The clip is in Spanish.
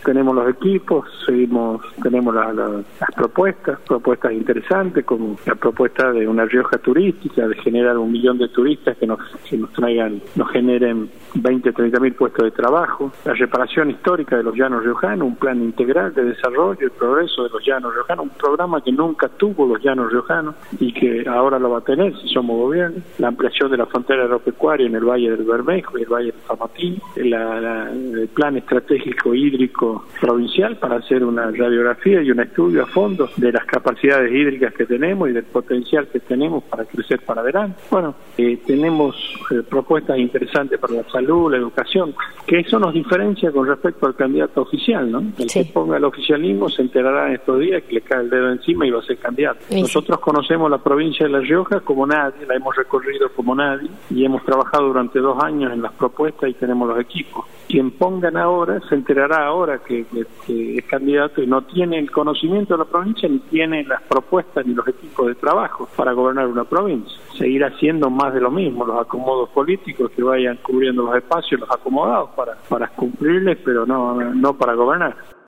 tenemos los equipos, tenemos las propuestas interesantes, como la propuesta de una Rioja turística, de generar 1 millón de turistas que nos generen 20, 30 mil puestos de trabajo, la reparación histórica de los llanos riojanos, un plan integral de desarrollo y progreso de los llanos riojanos, un programa que nunca tuvo los llanos riojanos y que ahora lo va a tener si somos gobierno, la ampliación de la frontera agropecuaria en el Valle del Bermejo y el Valle del Famatín, el plan estratégico hídrico provincial para hacer una radiografía y un estudio a fondo de las capacidades hídricas que tenemos y del potencial que tenemos para crecer para adelante. Bueno, tenemos propuestas interesantes para la salud, la educación, que eso nos diferencia con respecto al candidato oficial, ¿no? El que ponga el oficialismo se enterará en estos días que le cae el dedo encima y va a ser candidato. Nosotros conocemos la provincia de La Rioja como nadie, la hemos recorrido como nadie y hemos trabajado durante 2 años en las propuestas y tenemos los equipos. Quien pongan ahora se enterará ahora que es candidato y no tiene el conocimiento de la provincia, ni tiene las propuestas ni los equipos de trabajo para gobernar una provincia. Seguir haciendo más de lo mismo, los acomodos políticos que vayan cubriendo los espacios, los acomodados para cumplirles, pero no para gobernar.